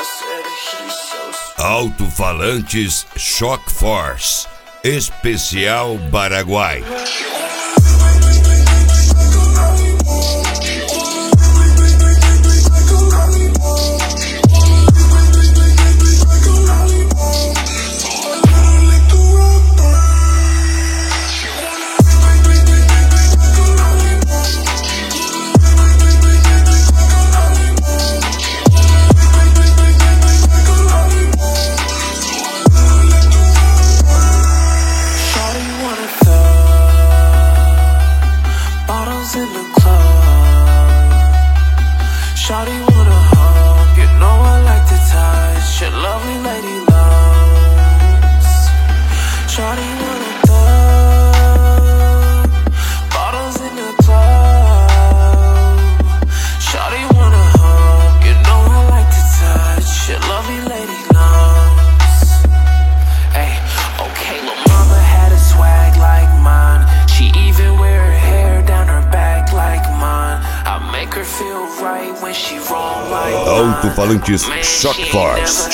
Alto-falantes Shock Force, especial Paraguai. In the club, shawty wanna hug, you know I like to touch your lovely lady loves. Shawty wanna thug, bottles in the club. Shawty wanna hug, you know I like to touch your lovely lady loves. Hey, okay, lil' mama had a swag like mine. She even wear her hair down her back like mine. I make her feel right when she wrong like mine. Alto-falantes Shock Force.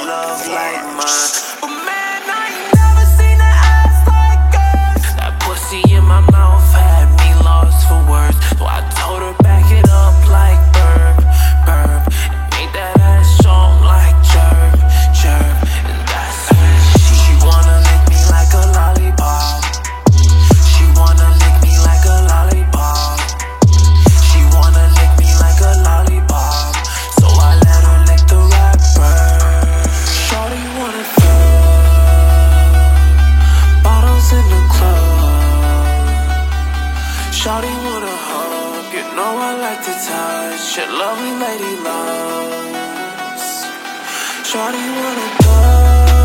But man, I ain't never seen an ass like hers. That pussy in my mouth had me lost for words. So I told her back it up like burp, burp. And make that ass strong like chirp, chirp. And that's when she wanna lick me like a lollipop. She wanna lick me like a lollipop. She wanna lick me like a lollipop. So I let her lick the rapper. Shawty wanna thug, bottles in the club. Shawty wanna hug, you know I like to touch your lovely lady loves. Shawty wanna thug.